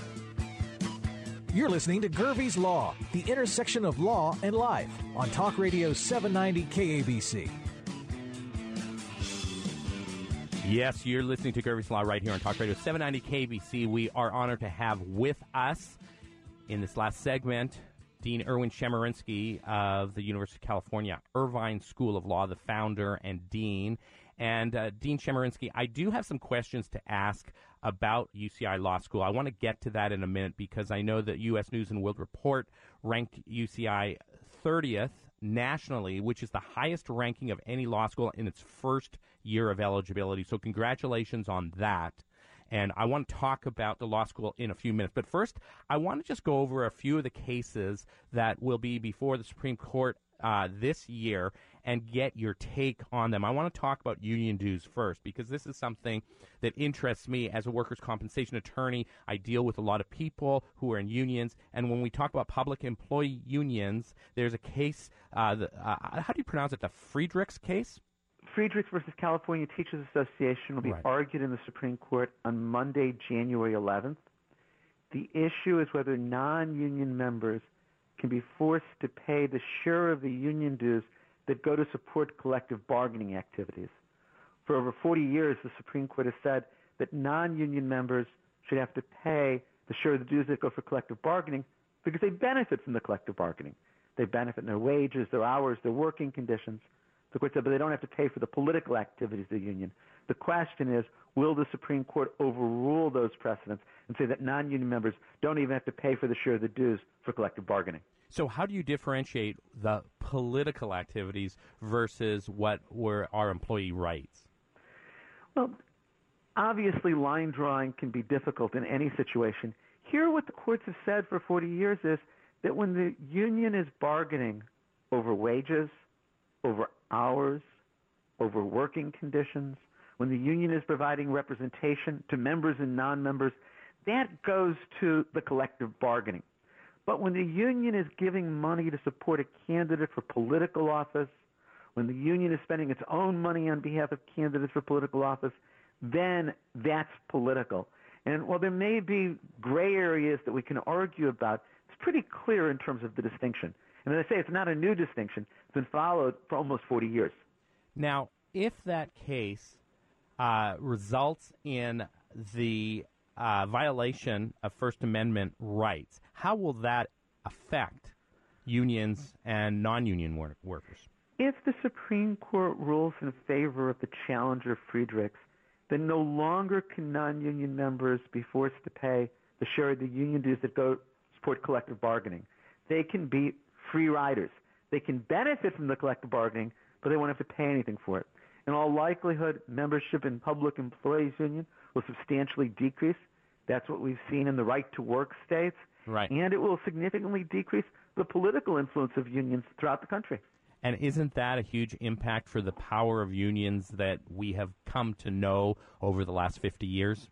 You're listening to Gervie's Law, the intersection of law and life, on Talk Radio seven ninety K A B C. Yes, you're listening to Gervie's Law right here on Talk Radio seven ninety K B C. We are honored to have with us in this last segment Dean Erwin Chemerinsky of the University of California, Irvine School of Law, the founder and dean. And uh, Dean Chemerinsky, I do have some questions to ask about U C I Law School. I want to get to that in a minute because I know that U S News and World Report ranked U C I thirtieth nationally, which is the highest ranking of any law school in its first year of eligibility. So congratulations on that. And I want to talk about the law school in a few minutes. But first, I want to just go over a few of the cases that will be before the Supreme Court uh, this year and get your take on them. I want to talk about union dues first because this is something that interests me as a workers' compensation attorney. I deal with a lot of people who are in unions. And when we talk about public employee unions, there's a case, uh, the, uh, how do you pronounce it, the Friedrichs case? Friedrichs versus California Teachers Association will be Right. argued in the Supreme Court on Monday, January eleventh. The issue is whether non-union members can be forced to pay the share of the union dues that go to support collective bargaining activities. For over forty years, the Supreme Court has said that non-union members should have to pay the share of the dues that go for collective bargaining because they benefit from the collective bargaining. They benefit in their wages, their hours, their working conditions. The court said, but they don't have to pay for the political activities of the union. The question is, will the Supreme Court overrule those precedents and say that non-union members don't even have to pay for the share of the dues for collective bargaining? So how do you differentiate the political activities versus what were our employee rights? Well, obviously line drawing can be difficult in any situation. Here what the courts have said for forty years is that when the union is bargaining over wages, over hours, over working conditions, when the union is providing representation to members and non-members, that goes to the collective bargaining. But when the union is giving money to support a candidate for political office, when the union is spending its own money on behalf of candidates for political office, then that's political. And while there may be gray areas that we can argue about, it's pretty clear in terms of the distinction. And as I say, it's not a new distinction. It's been followed for almost forty years. Now, if that case uh, results in the uh, violation of First Amendment rights, how will that affect unions and non-union work- workers? If the Supreme Court rules in favor of the challenger Friedrichs, then no longer can non-union members be forced to pay the share of the union dues that go support collective bargaining. They can be free riders. They can benefit from the collective bargaining, but they won't have to pay anything for it. In all likelihood, membership in public employees union will substantially decrease. That's what we've seen in the right-to-work states. Right. And it will significantly decrease the political influence of unions throughout the country. And isn't that a huge impact for the power of unions that we have come to know over the last fifty years?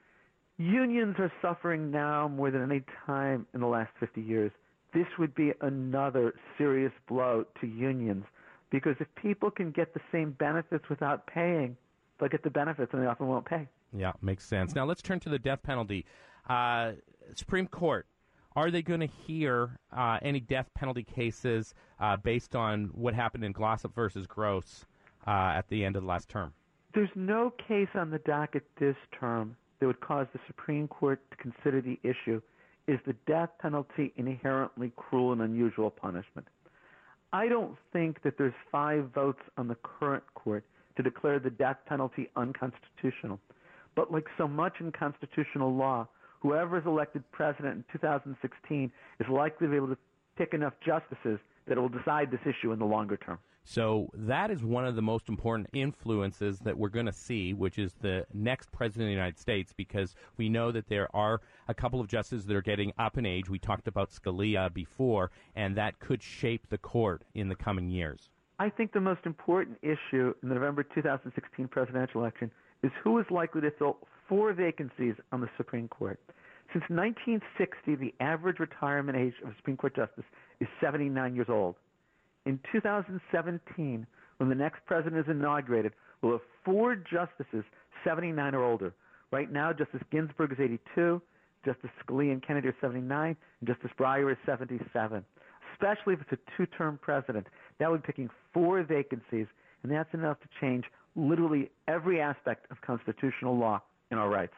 Unions are suffering now more than any time in the last fifty years. This would be another serious blow to unions, because if people can get the same benefits without paying, they'll get the benefits and they often won't pay. Yeah, makes sense. Now let's turn to the death penalty. Uh, Supreme Court, are they going to hear uh, any death penalty cases uh, based on what happened in Glossop versus Gross uh, at the end of the last term? There's no case on the docket this term that would cause the Supreme Court to consider the issue, is the death penalty inherently cruel and unusual punishment? I don't think that there's five votes on the current court to declare the death penalty unconstitutional. But like so much in constitutional law, whoever is elected president in two thousand sixteen is likely to be able to pick enough justices that it will decide this issue in the longer term. So that is one of the most important influences that we're going to see, which is the next president of the United States, because we know that there are a couple of justices that are getting up in age. We talked about Scalia before, and that could shape the court in the coming years. I think the most important issue in the November two thousand sixteen presidential election is who is likely to fill four vacancies on the Supreme Court. Since nineteen sixty, the average retirement age of a Supreme Court justice is seventy-nine years old. In two thousand seventeen, when the next president is inaugurated, we'll have four justices, seventy-nine or older. Right now, Justice Ginsburg is eighty-two, Justice Scalia and Kennedy are seventy-nine, and Justice Breyer is seventy-seven. Especially if it's a two-term president, that would be picking four vacancies, and that's enough to change literally every aspect of constitutional law and our rights.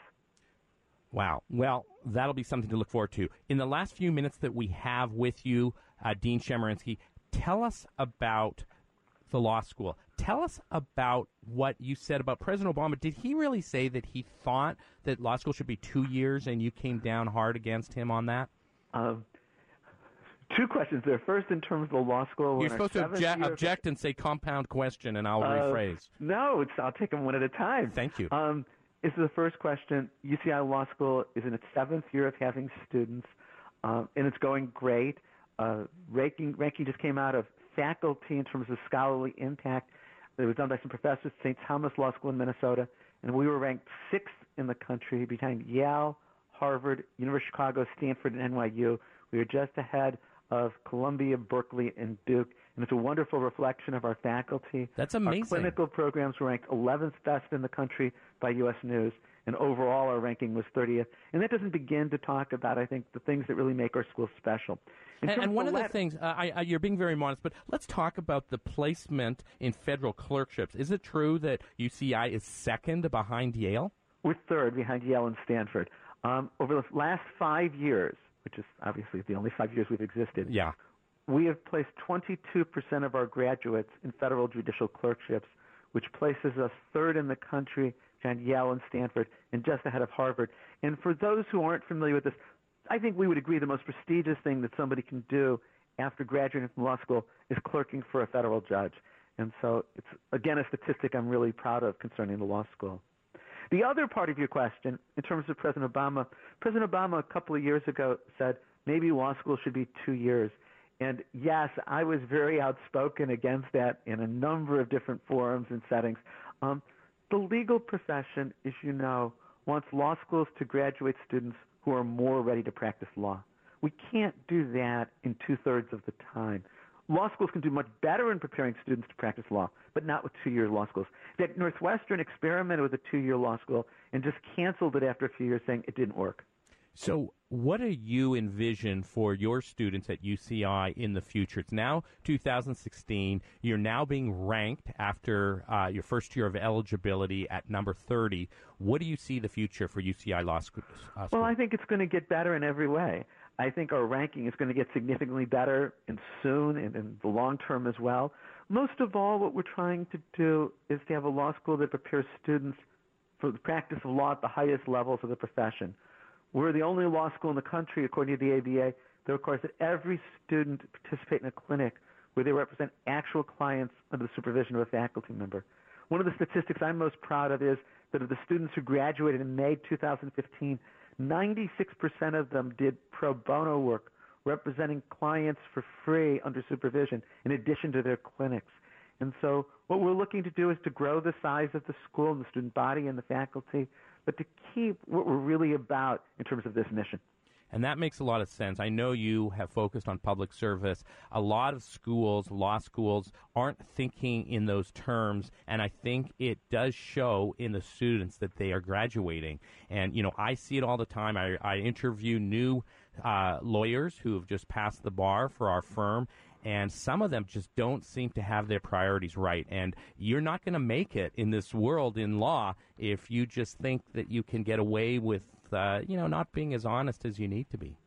Wow. Well, that'll be something to look forward to. In the last few minutes that we have with you, uh, Dean Chemerinsky, tell us about the law school. Tell us about what you said about President Obama. Did he really say that he thought that law school should be two years and you came down hard against him on that? Um, two questions there. First, in terms of the law school. You're supposed to obje- object and say compound question, and I'll uh, rephrase. No, it's, I'll take them one at a time. Thank you. Um, this is the first question. U C I Law School is in its seventh year of having students, um, and it's going great. Uh, ranking, ranking just came out of faculty in terms of scholarly impact. It was done by some professors at Saint Thomas Law School in Minnesota, and we were ranked sixth in the country behind Yale, Harvard, University of Chicago, Stanford, and N Y U. We were just ahead of Columbia, Berkeley, and Duke, and it's a wonderful reflection of our faculty. That's amazing. Our clinical programs were ranked eleventh best in the country by U S News, and overall our ranking was thirtieth. And that doesn't begin to talk about, I think, the things that really make our school special. And, and one of the, of the things, uh, I, I, you're being very modest, but let's talk about the placement in federal clerkships. Is it true that U C I is second behind Yale? We're third behind Yale and Stanford. Um, over the last five years, which is obviously the only five years we've existed, yeah. we have placed twenty-two percent of our graduates in federal judicial clerkships, which places us third in the country behind Yale and Stanford and just ahead of Harvard. And for those who aren't familiar with this, I think we would agree the most prestigious thing that somebody can do after graduating from law school is clerking for a federal judge. And so it's, again, a statistic I'm really proud of concerning the law school. The other part of your question, in terms of President Obama, President Obama a couple of years ago said maybe law school should be two years. And yes, I was very outspoken against that in a number of different forums and settings. Um, the legal profession, as you know, wants law schools to graduate students who are more ready to practice law. We can't do that in two-thirds of the time. Law schools can do much better in preparing students to practice law, but not with two-year law schools. In fact, Northwestern experimented with a two-year law school and just canceled it after a few years, saying it didn't work. So what do you envision for your students at U C I in the future? It's now two thousand sixteen. You're now being ranked after uh, your first year of eligibility at number thirty. What do you see the future for U C I Law School? Uh, well, I think it's going to get better in every way. I think our ranking is going to get significantly better and soon and in the long term as well. Most of all, what we're trying to do is to have a law school that prepares students for the practice of law at the highest levels of the profession. We're the only law school in the country, according to the A B A, that requires that every student participate in a clinic where they represent actual clients under the supervision of a faculty member. One of the statistics I'm most proud of is that of the students who graduated in May two thousand fifteen, ninety-six percent of them did pro bono work, representing clients for free under supervision in addition to their clinics. And so what we're looking to do is to grow the size of the school and the student body and the faculty, but to keep what we're really about in terms of this mission. And that makes a lot of sense. I know you have focused on public service. A lot of schools, law schools, aren't thinking in those terms, and I think it does show in the students that they are graduating. And, you know, I see it all the time. I, I interview new uh, lawyers who have just passed the bar for our firm, and some of them just don't seem to have their priorities right. And you're not going to make it in this world in law if you just think that you can get away with, uh, you know, not being as honest as you need to be.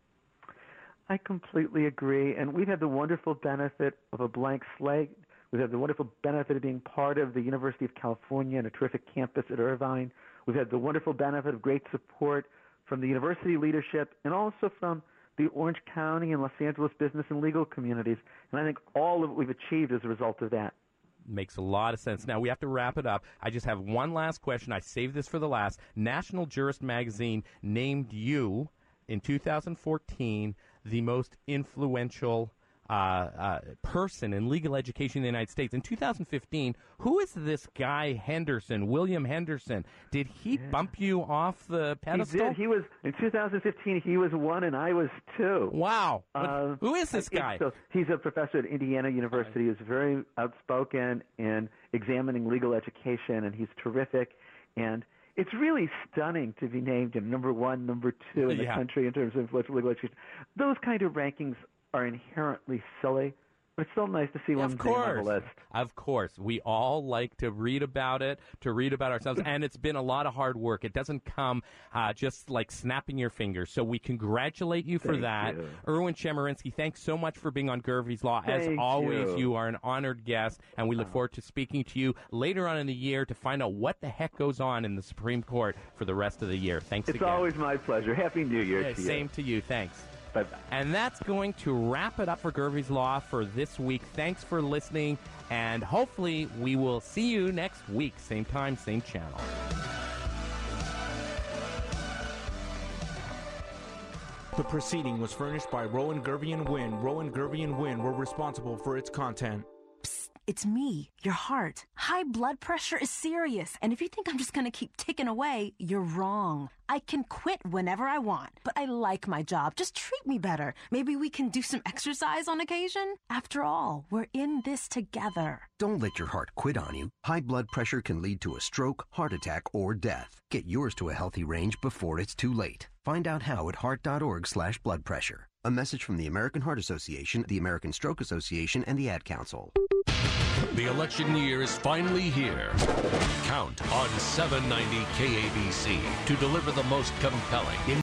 I completely agree. And we've had the wonderful benefit of a blank slate. We've had the wonderful benefit of being part of the University of California and a terrific campus at Irvine. We've had the wonderful benefit of great support from the university leadership and also from the Orange County and Los Angeles business and legal communities. And I think all of what we've achieved is a result of that. Makes a lot of sense. Now, we have to wrap it up. I just have one last question. I saved this for the last. National Jurist Magazine named you in two thousand fourteen the most influential uh, uh, person in legal education in the United States. In two thousand fifteen, who is this guy Henderson, William Henderson? Did he yeah. bump you off the pedestal? He did. He was, in two thousand fifteen, he was one and I was two. Wow. Uh, who is this guy? So he's a professor at Indiana University. He's very outspoken in examining legal education, and he's terrific. And it's really stunning to be named in number one, number two in the yeah. country in terms of influential legal education. Those kind of rankings are inherently silly, but it's still nice to see one thing on the list. Of course. We all like to read about it, to read about ourselves, and it's been a lot of hard work. It doesn't come uh, just like snapping your fingers. So we congratulate you for Thank that. you. Erwin Chemerinsky, thanks so much for being on Gervie's Law. As Thank always, you. you are an honored guest, and we look forward to speaking to you later on in the year to find out what the heck goes on in the Supreme Court for the rest of the year. Thanks It's again. always my pleasure. Happy New Year Yeah, to you. same to you. Thanks. Bye-bye. And that's going to wrap it up for Gervie's Law for this week. Thanks for listening, and hopefully we will see you next week. Same time, same channel. The proceeding was furnished by Rowan Gervie and Wynn. Rowan Gervie and Wynn were responsible for its content. It's me, your heart. High blood pressure is serious, and if you think I'm just going to keep ticking away, you're wrong. I can quit whenever I want, but I like my job. Just treat me better. Maybe we can do some exercise on occasion? After all, we're in this together. Don't let your heart quit on you. High blood pressure can lead to a stroke, heart attack, or death. Get yours to a healthy range before it's too late. Find out how at heart.org slash blood pressure. A message from the American Heart Association, the American Stroke Association, and the Ad Council. The election year is finally here. Count on seven ninety K A B C to deliver the most compelling